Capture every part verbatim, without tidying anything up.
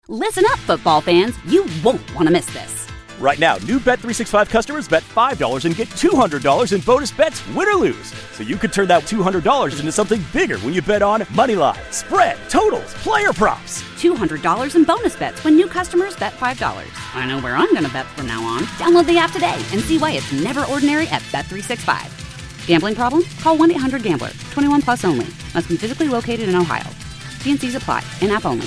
Listen up, football fans. You won't want to miss this. Right now, new Bet three sixty-five customers bet five dollars and get two hundred dollars in bonus bets, win or lose. So you could turn that two hundred dollars into something bigger when you bet on moneyline, spread, totals, player props. two hundred dollars in bonus bets when new customers bet five dollars. I know where I'm going to bet from now on. Download the app today and see why it's never ordinary at Bet three sixty-five. Gambling problem? Call one eight hundred gambler. twenty-one plus only. Must be physically located in Ohio. T and C's apply. In-app only.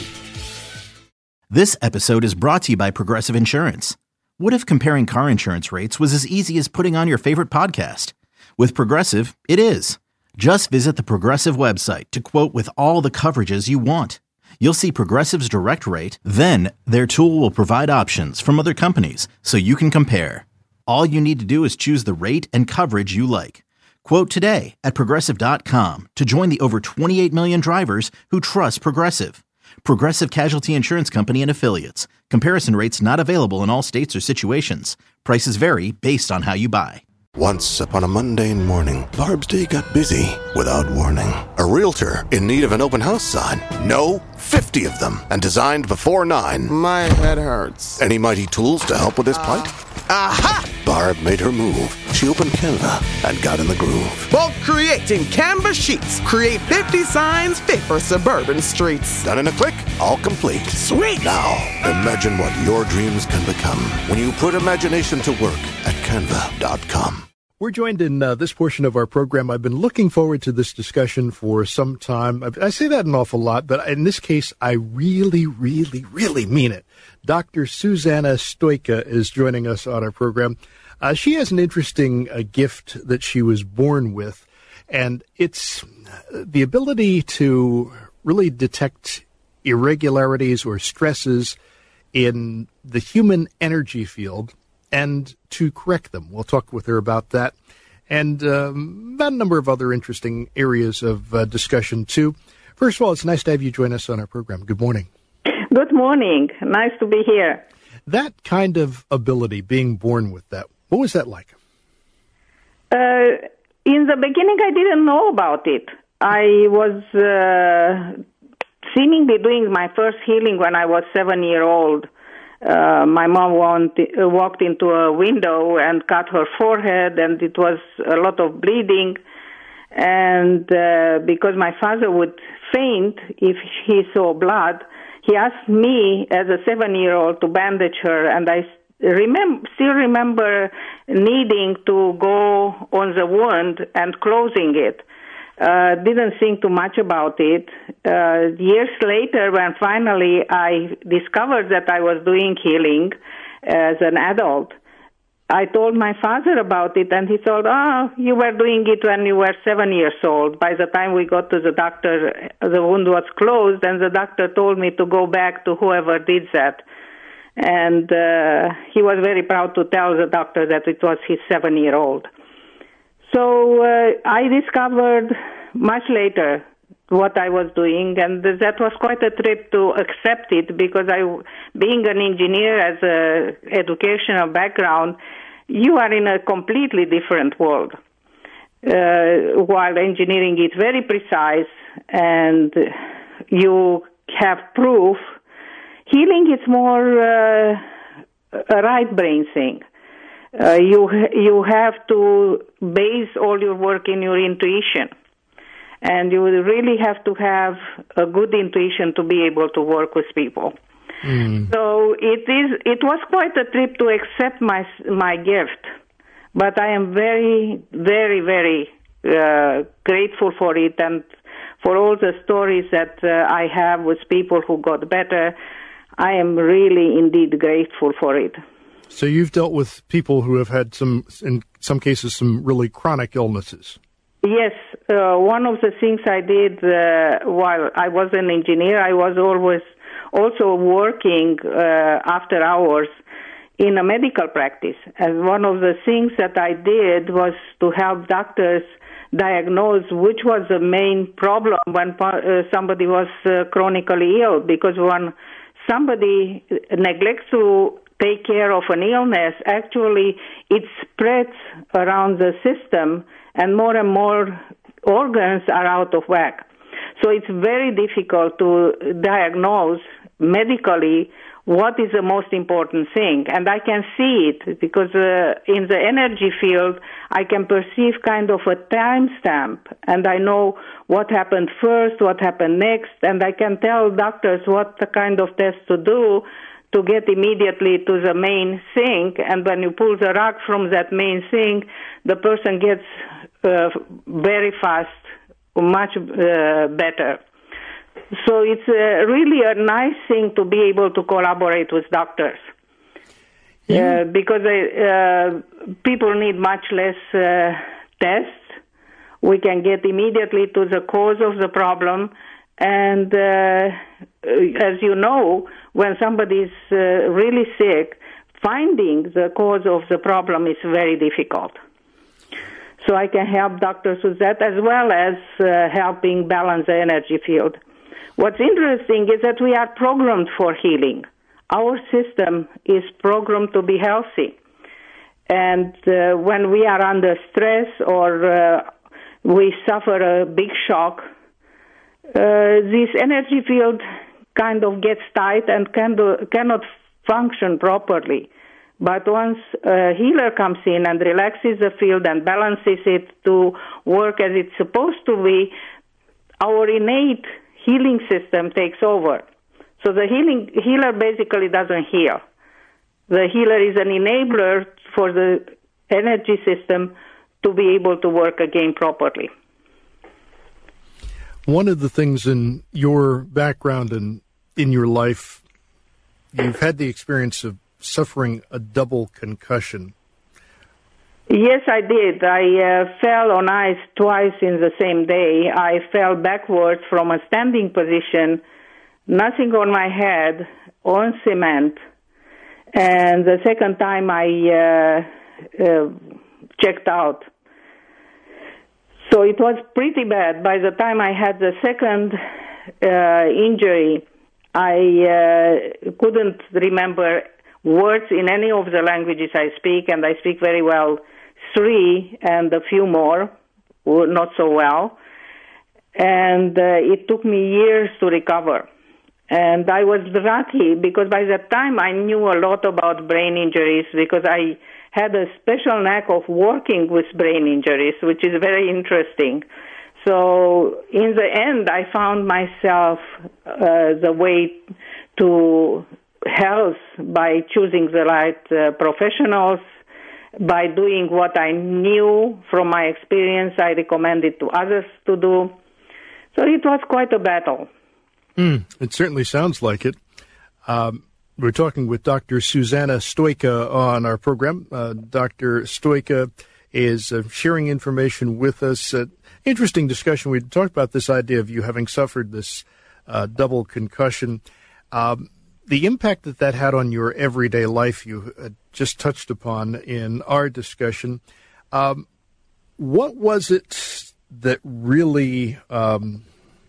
This episode is brought to you by Progressive Insurance. What if comparing car insurance rates was as easy as putting on your favorite podcast? With Progressive, it is. Just visit the Progressive website to quote with all the coverages you want. You'll see Progressive's direct rate, then their tool will provide options from other companies so you can compare. All you need to do is choose the rate and coverage you like. Quote today at Progressive dot com to join the over twenty-eight million drivers who trust Progressive. Progressive Casualty Insurance Company and Affiliates. Comparison rates not available in all states or situations. Prices vary based on how you buy. Once upon a mundane morning, Barb's day got busy without warning. A realtor in need of an open house sign. No, fifty of them, and designed before nine. My head hurts. Any mighty tools to help with his plight? Aha! Barb made her move. She opened Canva and got in the groove. Bulk creating Canva sheets. Create fifty signs fit for suburban streets. Done in a click, all complete. Sweet! Now, imagine what your dreams can become when you put imagination to work at canva dot com. We're joined in uh, this portion of our program. I've been looking forward to this discussion for some time. I, I say that an awful lot, but in this case, I really, really, really mean it. Doctor Susanna Stojka is joining us on our program. Uh, she has an interesting uh, gift that she was born with, and it's the ability to really detect irregularities or stresses in the human energy field and to correct them. We'll talk with her about that and um, about a number of other interesting areas of uh, discussion, too. First of all, it's nice to have you join us on our program. Good morning. Good morning. Nice to be here. That kind of ability, being born with that, what was that like? Uh, in the beginning, I didn't know about it. I was uh, seemingly doing my first healing when I was seven years old. Uh, my mom want, uh, walked into a window and cut her forehead, and it was a lot of bleeding. And uh, because my father would faint if he saw blood, he asked me as a seven-year-old to bandage her, and I remember, still remember needing to go on the wound and closing it. Uh, didn't think too much about it. Uh, years later, when finally I discovered that I was doing healing as an adult, I told my father about it, and he told, oh, you were doing it when you were seven years old. By the time we got to the doctor, the wound was closed, and the doctor told me to go back to whoever did that. And uh, he was very proud to tell the doctor that it was his seven-year-old. So uh, I discovered much later what I was doing, and that was quite a trip to accept it, because I, being an engineer as a educational background, you are in a completely different world. Uh, while engineering is very precise and you have proof, healing is more uh, a right brain thing. Uh, you you have to base all your work in your intuition, and you really have to have a good intuition to be able to work with people. Mm. So it is. It was quite a trip to accept my my gift, but I am very, very, very uh, grateful for it, and for all the stories that uh, I have with people who got better. I am really, indeed, grateful for it. So you've dealt with people who have had some, in some cases, some really chronic illnesses. Yes. Uh, one of the things I did uh, while I was an engineer, I was always also working uh, after hours in a medical practice. And one of the things that I did was to help doctors diagnose which was the main problem when uh, somebody was uh, chronically ill, because when somebody neglects to take care of an illness, actually it spreads around the system and more and more organs are out of whack. So it's very difficult to diagnose medically what is the most important thing. And I can see it because uh, in the energy field, I can perceive kind of a timestamp, and I know what happened first, what happened next, and I can tell doctors what the kind of test to do to get immediately to the main thing. And when you pull the rug from that main thing, the person gets uh, very fast, much uh, better. So it's uh, really a nice thing to be able to collaborate with doctors. Yeah. Uh, because uh, people need much less uh, tests. We can get immediately to the cause of the problem. And uh, as you know, when somebody is uh, really sick, finding the cause of the problem is very difficult. So I can help doctors with that, as well as uh, helping balance the energy field. What's interesting is that we are programmed for healing. Our system is programmed to be healthy. And uh, when we are under stress or uh, we suffer a big shock, uh, this energy field kind of gets tight and can do, cannot function properly. But once a healer comes in and relaxes the field and balances it to work as it's supposed to be, our innate healing system takes over. So the healing healer basically doesn't heal. The healer is an enabler for the energy system to be able to work again properly. One of the things in your background and in your life, you've had the experience of suffering a double concussion. Yes, I did. I uh, fell on ice twice in the same day. I fell backwards from a standing position, nothing on my head, on cement. And the second time I uh, uh, checked out. So it was pretty bad. By the time I had the second uh, injury, I uh, couldn't remember words in any of the languages I speak, and I speak very well three and a few more, not so well. And uh, it took me years to recover. And I was lucky because by that time I knew a lot about brain injuries because I had a special knack of working with brain injuries, which is very interesting. So in the end, I found myself uh, the way to health by choosing the right uh, professionals, by doing what I knew from my experience. I recommended to others to do. So it was quite a battle. Mm, it certainly sounds like it. Um, we're talking with Doctor Suzana Stojka on our program. Uh, Doctor Stojka is uh, sharing information with us. Uh, interesting discussion. We talked about this idea of you having suffered this uh, double concussion. Um, the impact that that had on your everyday life, you uh, just touched upon in our discussion. Um, what was it that really um,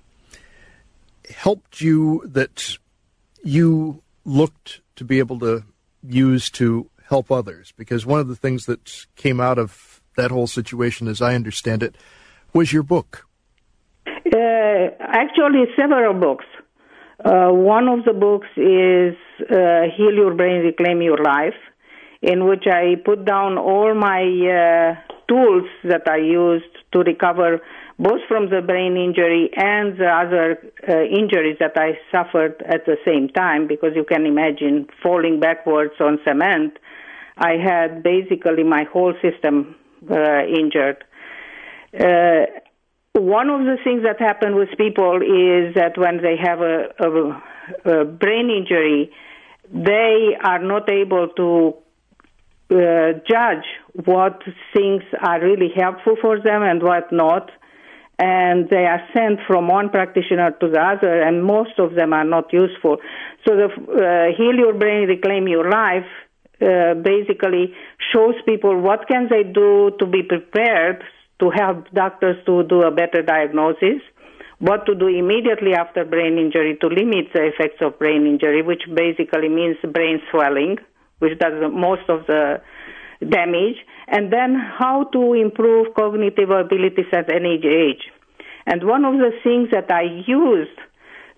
helped you, that you looked to be able to use to help others? Because one of the things that came out of that whole situation, as I understand it, was your book. Uh, actually, several books. Uh, one of the books is uh, Heal Your Brain, Reclaim Your Life, in which I put down all my uh, tools that I used to recover both from the brain injury and the other uh, injuries that I suffered at the same time, because you can imagine falling backwards on cement. I had basically my whole system uh, injured. Uh, one of the things that happen with people is that when they have a, a, a brain injury, they are not able to uh, judge what things are really helpful for them and what not. And they are sent from one practitioner to the other, and most of them are not useful. So the uh, Heal Your Brain, Reclaim Your Life uh, basically shows people what can they do to be prepared to help doctors to do a better diagnosis, what to do immediately after brain injury to limit the effects of brain injury, which basically means brain swelling, which does most of the damage, and then how to improve cognitive abilities at any age. And one of the things that I used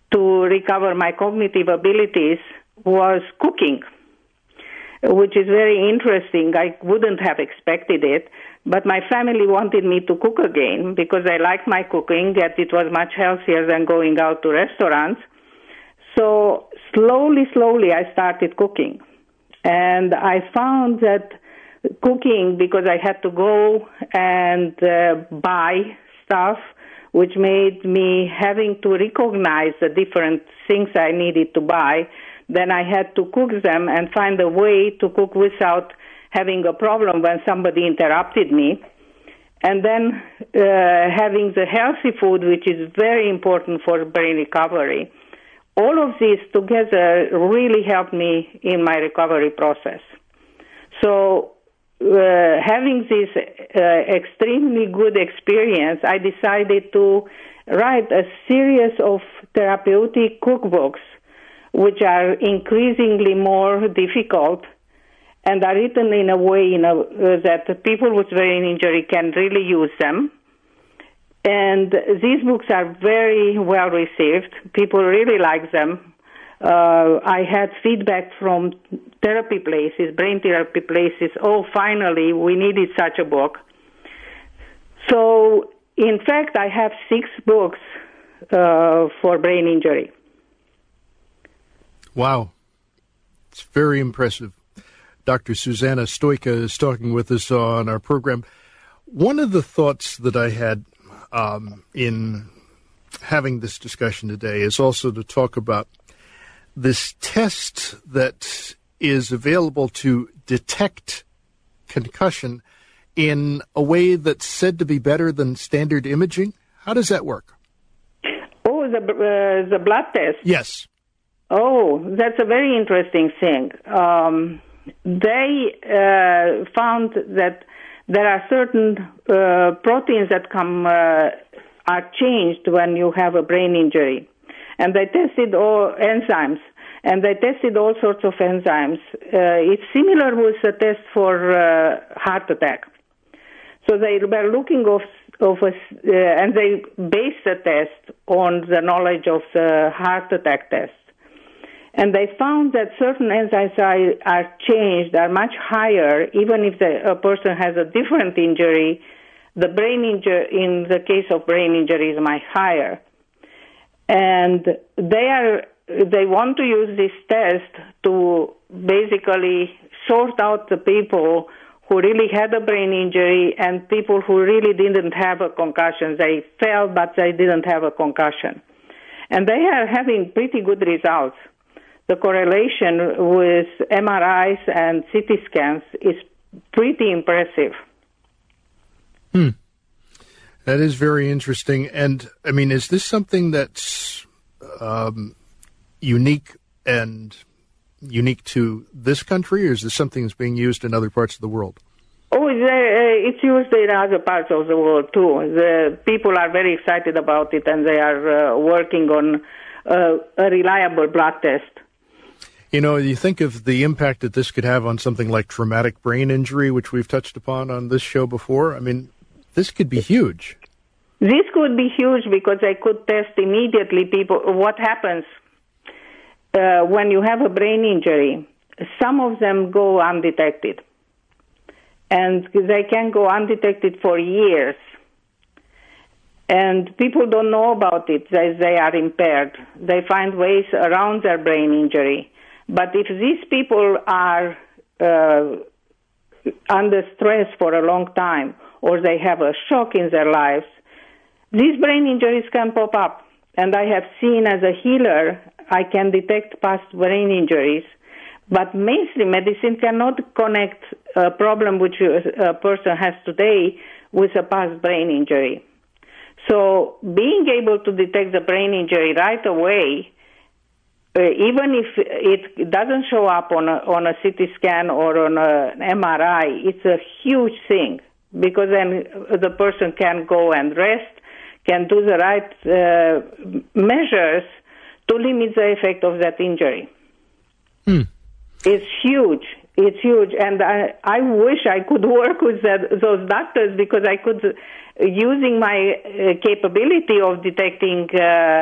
to recover my cognitive abilities was cooking, which is very interesting. I wouldn't have expected it, but my family wanted me to cook again because I liked my cooking, yet it was much healthier than going out to restaurants. So slowly, slowly, I started cooking. And I found that cooking, because I had to go and uh, buy stuff, which made me having to recognize the different things I needed to buy, then I had to cook them and find a way to cook without having a problem when somebody interrupted me. And then uh, having the healthy food, which is very important for brain recovery. All of these together really helped me in my recovery process. So uh, having this uh, extremely good experience, I decided to write a series of therapeutic cookbooks, which are increasingly more difficult and are written in a way you know, uh, that people with brain injury can really use them. And these books are very well received. People really like them. Uh, I had feedback from therapy places, brain therapy places, oh, finally, we needed such a book. So, in fact, I have six books uh, for brain injury. Wow. It's very impressive. Doctor Susanna Stojka is talking with us on our program. One of the thoughts that I had um, in having this discussion today is also to talk about this test that is available to detect concussion in a way that's said to be better than standard imaging. How does that work? Oh, the uh, the blood test. Yes. Oh, that's a very interesting thing. Um, they uh, found that there are certain uh, proteins that come uh, are changed when you have a brain injury, and they tested all enzymes, and they tested all sorts of enzymes. Uh, it's similar with the test for uh, heart attack. So they were looking of of a, uh, and they based the test on the knowledge of the heart attack test. And they found that certain enzymes are, are changed, are much higher, even if the, a person has a different injury. The brain injury, in the case of brain injury, is much higher. And they are they want to use this test to basically sort out the people who really had a brain injury and people who really didn't have a concussion. They fell, but they didn't have a concussion. And they are having pretty good results. The correlation with M R Is and C T scans is pretty impressive. Hmm. That is very interesting. And, I mean, is this something that's um, unique and unique to this country, or is this something that's being used in other parts of the world? Oh, it's used in other parts of the world, too. The people are very excited about it, and they are uh, working on uh, a reliable blood test. You know, you think of the impact that this could have on something like traumatic brain injury, which we've touched upon on this show before. I mean, this could be huge. This could be huge because I could test immediately people what happens uh, when you have a brain injury. Some of them go undetected, and they can go undetected for years. And people don't know about it, as they are impaired. They find ways around their brain injury. But if these people are uh, under stress for a long time, or they have a shock in their lives, these brain injuries can pop up. And I have seen as a healer, I can detect past brain injuries. But mainstream medicine cannot connect a problem which a person has today with a past brain injury. So being able to detect the brain injury right away, Uh, even if it doesn't show up on a, on a C T scan or on a, an M R I, it's a huge thing, because then the person can go and rest, can do the right uh, measures to limit the effect of that injury. Hmm. It's huge. It's huge. And I, I wish I could work with that, those doctors, because I could, using my uh, capability of detecting uh,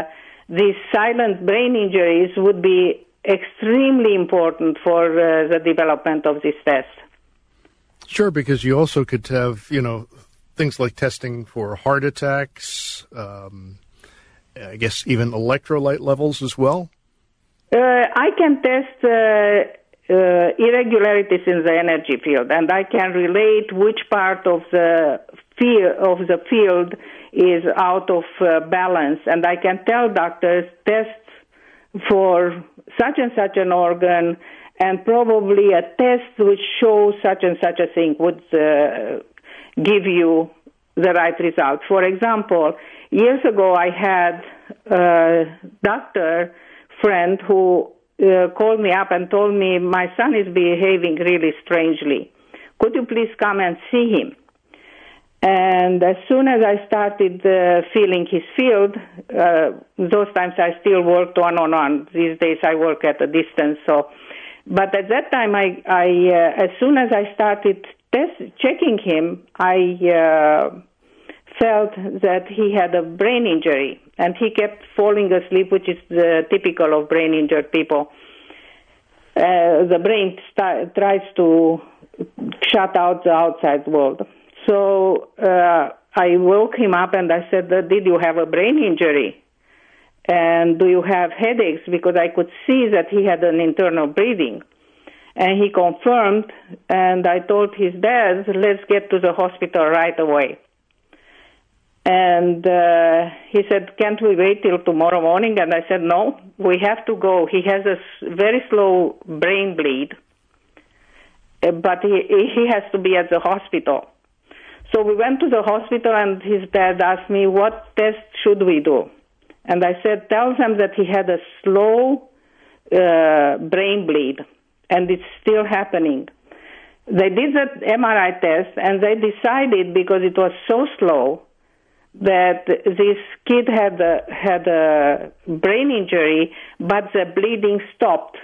these silent brain injuries would be extremely important for uh, the development of this test. Sure, because you also could have, you know, things like testing for heart attacks, um, I guess even electrolyte levels as well. Uh, I can test uh, uh, irregularities in the energy field, and I can relate which part of the field of the field is out of uh, balance, and I can tell doctors test for such and such an organ, and probably a test which shows such and such a thing would uh, give you the right result. For example, years ago I had a doctor friend who uh, called me up and told me, my son is behaving really strangely. Could you please come and see him? And as soon as I started uh, feeling his field, uh, those times I still worked one-on-one. These days I work at a distance. So, but at that time, I, I uh, as soon as I started test, checking him, I uh, felt that he had a brain injury, and he kept falling asleep, which is uh, typical of brain-injured people. Uh, the brain st- tries to shut out the outside world. So uh, I woke him up and I said, did you have a brain injury? And do you have headaches? Because I could see that he had an internal bleeding. And he confirmed, and I told his dad, let's get to the hospital right away. And uh, he said, can't we wait till tomorrow morning? And I said, no, we have to go. He has a very slow brain bleed, but he, he has to be at the hospital. So we went to the hospital, and his dad asked me, what test should we do? And I said, tell them that he had a slow uh, brain bleed, and it's still happening. They did the M R I test, and they decided, because it was so slow, that this kid had a, had a brain injury, but the bleeding stopped.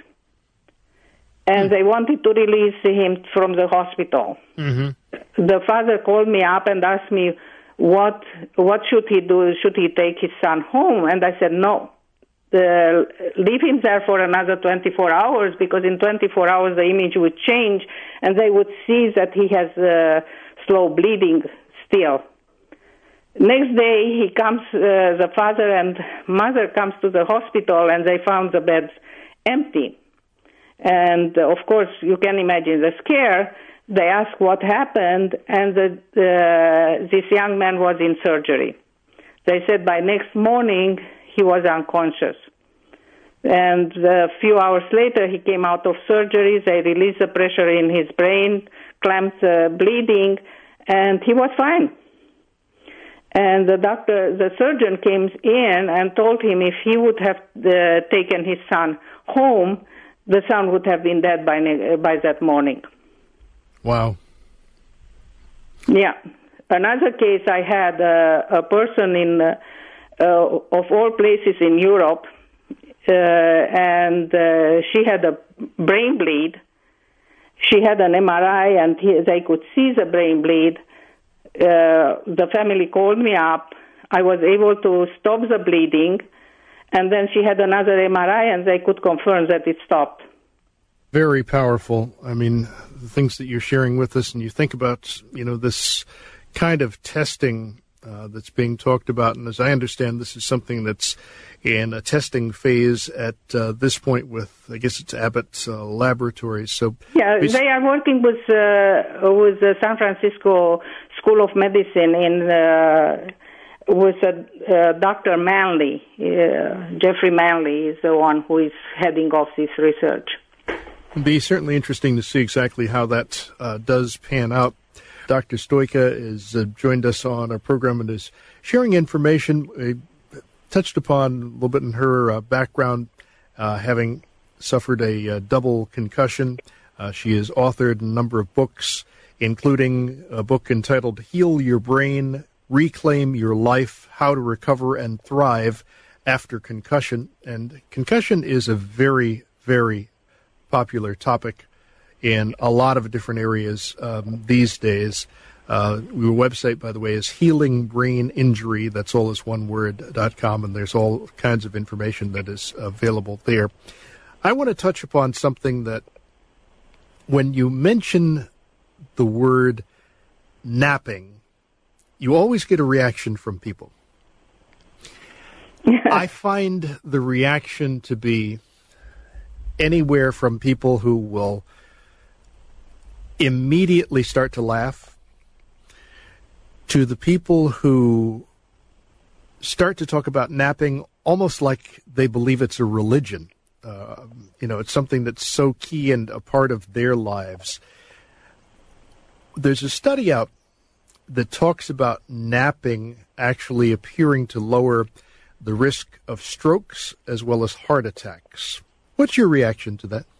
And they wanted to release him from the hospital. Mm-hmm. The father called me up and asked me, what what should he do? Should he take his son home? And I said, no. The, leave him there for another twenty-four hours, because in twenty-four hours the image would change, and they would see that he has uh, slow bleeding still. Next day, he comes, uh, the father and mother comes to the hospital, and they found the beds empty. And, uh, of course, you can imagine the scare. They asked what happened, and the, uh, this young man was in surgery. They said by next morning he was unconscious. And a few hours later he came out of surgery. They released the pressure in his brain, clamped the bleeding, and he was fine. And the doctor, the surgeon came in and told him if he would have uh, taken his son home, the son would have been dead by by that morning. Wow. Yeah. Another case, I had uh, a person in, uh, uh, of all places in Europe, uh, and uh, she had a brain bleed. She had an M R I, and he, they could see the brain bleed. Uh, the family called me up. I was able to stop the bleeding, and then she had another M R I, and they could confirm that it stopped. Very powerful. I mean, the things that you're sharing with us, and you think about, you know, this kind of testing uh, that's being talked about, and as I understand, this is something that's in a testing phase at uh, this point with, I guess it's Abbott uh, Laboratories. So yeah, they are working with uh, with the San Francisco School of Medicine in uh, with uh, uh, Doctor Manley. Uh, Jeffrey Manley is the one who is heading off this research. It'd be certainly interesting to see exactly how that uh, does pan out. Doctor Stojka has uh, joined us on our program and is sharing information. We touched upon a little bit in her uh, background, uh, having suffered a uh, double concussion. Uh, she has authored a number of books, including a book entitled Heal Your Brain, Reclaim Your Life, How to Recover and Thrive After Concussion. And concussion is a very, very popular topic in a lot of different areas um, these days. Uh, your website, by the way, is Healing Brain Injury. That's all as one word, dot com, and there's all kinds of information that is available there. I want to touch upon something that when you mention the word napping, you always get a reaction from people. I find the reaction to be anywhere from people who will immediately start to laugh to the people who start to talk about napping almost like they believe it's a religion. Uh, you know, it's something that's so key and a part of their lives. There's a study out that talks about napping actually appearing to lower the risk of strokes as well as heart attacks. What's your reaction to that?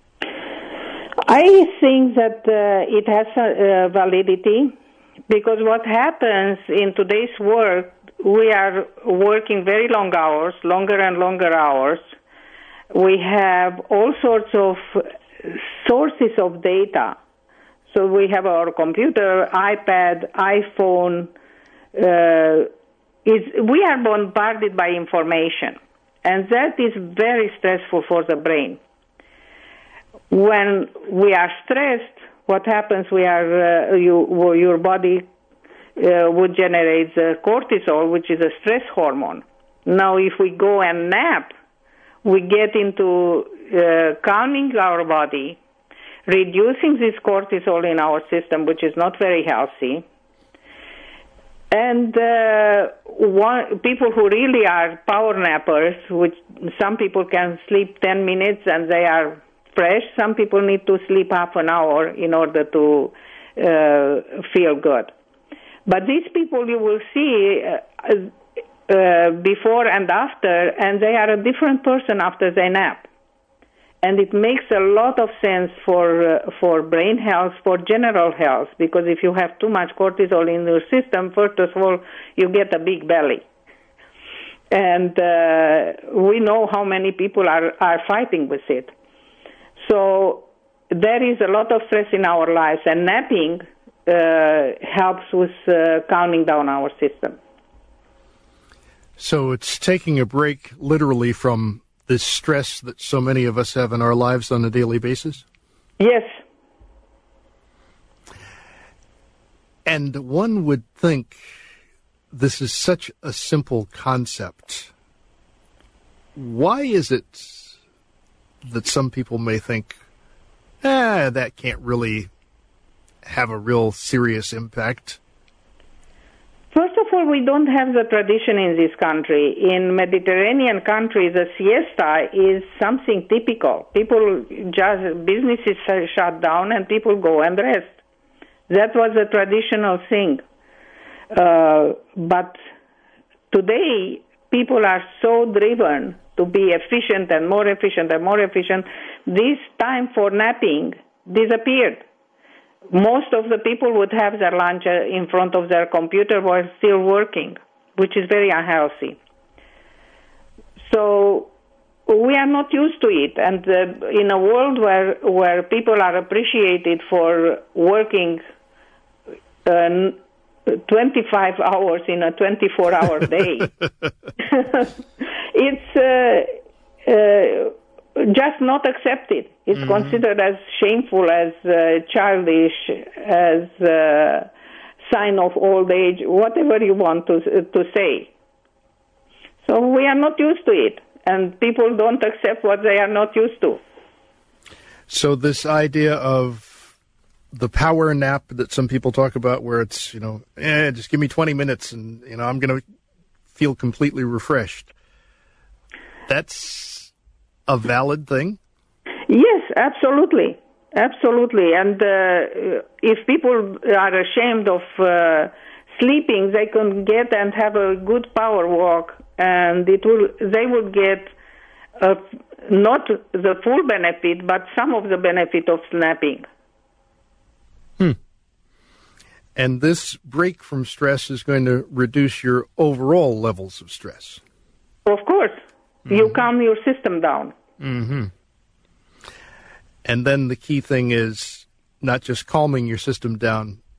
I think that uh, it has a, uh, validity, because what happens in today's world, we are working very long hours, longer and longer hours. We have all sorts of sources of data. So we have our computer, iPad, iPhone. Uh, it's, we are bombarded by information, and that is very stressful for the brain. When we are stressed, what happens? We are uh, you, your body uh, would generate the cortisol, which is a stress hormone. Now, if we go and nap, we get into uh, calming our body, reducing this cortisol in our system, which is not very healthy. And uh, one, people who really are power nappers, which some people can sleep ten minutes and they are fresh. Some people need to sleep half an hour in order to uh, feel good. But these people you will see uh, uh, before and after, and they are a different person after they nap. And it makes a lot of sense for uh, for brain health, for general health, because if you have too much cortisol in your system, first of all, you get a big belly. And uh, we know how many people are, are fighting with it. So there is a lot of stress in our lives, and napping uh, helps with uh, calming down our system. So it's taking a break literally from this stress that so many of us have in our lives on a daily basis? Yes. And one would think this is such a simple concept. Why is it that some people may think, ah, that can't really have a real serious impact? First of all, we don't have the tradition in this country. In Mediterranean countries, the siesta is something typical. People just, businesses are shut down and people go and rest. That was a traditional thing. Uh, but today, people are so driven to be efficient and more efficient and more efficient. This time for napping disappeared. Most of the people would have their lunch in front of their computer while still working, which is very unhealthy. So we are not used to it. And uh, in a world where, where people are appreciated for working uh, twenty-five hours in a twenty-four hour day, it's uh, uh, just not accepted. It's mm-hmm. considered as shameful, as uh, childish, as a sign of old age, whatever you want to to say. So we are not used to it, and people don't accept what they are not used to. So this idea of the power nap that some people talk about, where it's, you know, eh, just give me twenty minutes and, you know, I'm going to feel completely refreshed. That's a valid thing? Yes, absolutely. Absolutely. And uh, if people are ashamed of uh, sleeping, they can get and have a good power walk, and it will. They will get uh, not the full benefit, but some of the benefit of napping. Hmm. And this break from stress is going to reduce your overall levels of stress. Of course. Mm-hmm. You calm your system down. Mm-hmm. And then the key thing is not just calming your system down,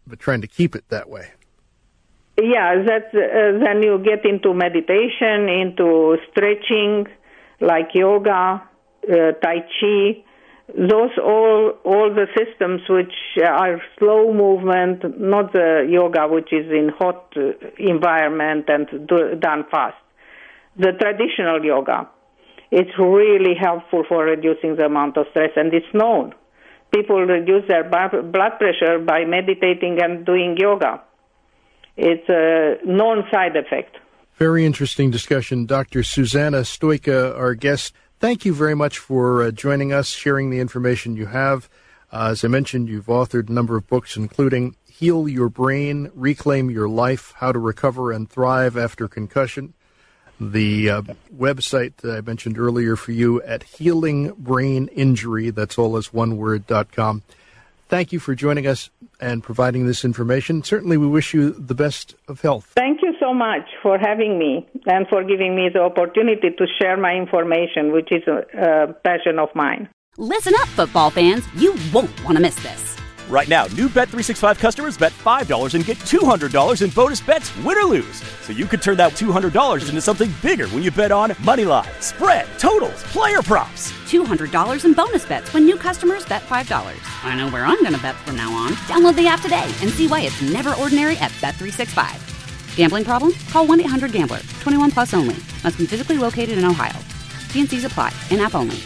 but trying to keep it that way. Yeah, that's, uh, then you get into meditation, into stretching, like yoga, uh, Tai Chi. Those all all the systems which are slow movement, not the yoga which is in hot uh, environment and do, done fast. The traditional yoga, it's really helpful for reducing the amount of stress, and it's known. People reduce their blood pressure by meditating and doing yoga. It's a known side effect. Very interesting discussion. Doctor Suzana Stojka, our guest. Thank you very much for uh, joining us, sharing the information you have. Uh, as I mentioned, you've authored a number of books, including Heal Your Brain, Reclaim Your Life, How to Recover and Thrive After Concussion. The uh, website that I mentioned earlier for you at Healing Brain Injury, that's all as one word, dot com. Thank you for joining us and providing this information. Certainly we wish you the best of health. Thank you so much for having me and for giving me the opportunity to share my information, which is a, a passion of mine. Listen up, football fans. You won't want to miss this. Right now, new Bet three sixty-five customers bet five dollars and get two hundred dollars in bonus bets, win or lose. So you could turn that two hundred dollars into something bigger when you bet on Moneyline, spread, totals, player props. two hundred dollars in bonus bets when new customers bet five dollars. I know where I'm going to bet from now on. Download the app today and see why it's never ordinary at Bet three sixty-five. Gambling problem? Call one eight hundred gambler. twenty-one plus only. Must be physically located in Ohio. T and C's apply. In-app only.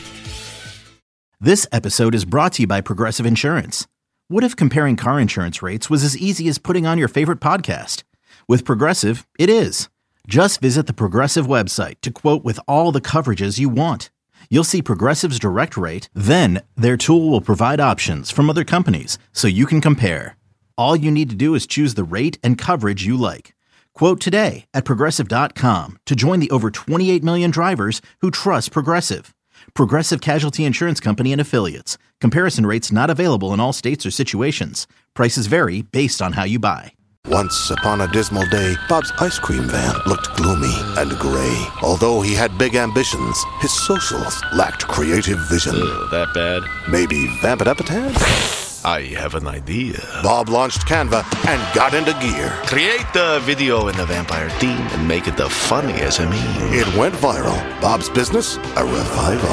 This episode is brought to you by Progressive Insurance. What if comparing car insurance rates was as easy as putting on your favorite podcast? With Progressive, it is. Just visit the Progressive website to quote with all the coverages you want. You'll see Progressive's direct rate, then their tool will provide options from other companies so you can compare. All you need to do is choose the rate and coverage you like. Quote today at Progressive dot com to join the over twenty-eight million drivers who trust Progressive. Progressive Casualty Insurance Company and Affiliates. Comparison rates not available in all states or situations. Prices vary based on how you buy. Once upon a dismal day, Bob's ice cream van looked gloomy and gray. Although he had big ambitions, his socials lacked creative vision. Uh, that bad? Maybe vamp it up a tad? I have an idea. Bob launched Canva and got into gear. Create the video in the vampire theme and make it the funniest of me. It went viral. Bob's business, a revival.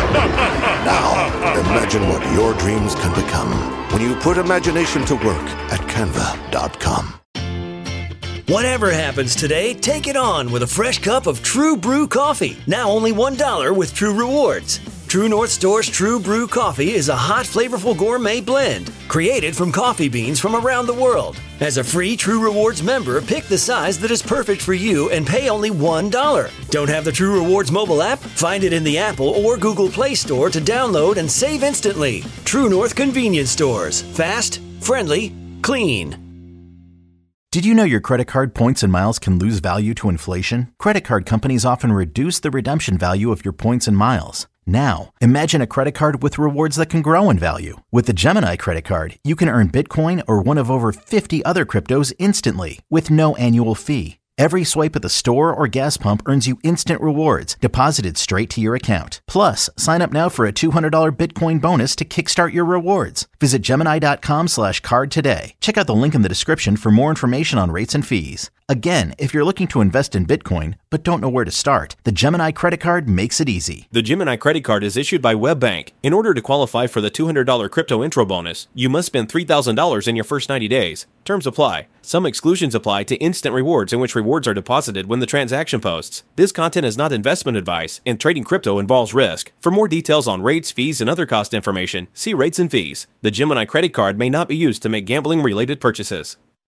Now, imagine what your dreams can become when you put imagination to work at canva dot com. Whatever happens today, take it on with a fresh cup of True Brew coffee. Now only one dollar with True Rewards. True North Store's True Brew Coffee is a hot, flavorful gourmet blend created from coffee beans from around the world. As a free True Rewards member, pick the size that is perfect for you and pay only one dollar. Don't have the True Rewards mobile app? Find it in the Apple or Google Play Store to download and save instantly. True North Convenience Stores. Fast, friendly, clean. Did you know your credit card points and miles can lose value to inflation? Credit card companies often reduce the redemption value of your points and miles. Now, imagine a credit card with rewards that can grow in value. With the Gemini credit card, you can earn Bitcoin or one of over fifty other cryptos instantly with no annual fee. Every swipe at the store or gas pump earns you instant rewards deposited straight to your account. Plus, sign up now for a two hundred dollars Bitcoin bonus to kickstart your rewards. Visit Gemini.com slash card today. Check out the link in the description for more information on rates and fees. Again, if you're looking to invest in Bitcoin but don't know where to start, the Gemini credit card makes it easy. The Gemini credit card is issued by WebBank. In order to qualify for the two hundred dollars crypto intro bonus, you must spend three thousand dollars in your first ninety days. Terms apply. Some exclusions apply to instant rewards in which rewards are deposited when the transaction posts. This content is not investment advice, and trading crypto involves risk. For more details on rates, fees, and other cost information, see rates and fees. The Gemini credit card may not be used to make gambling-related purchases.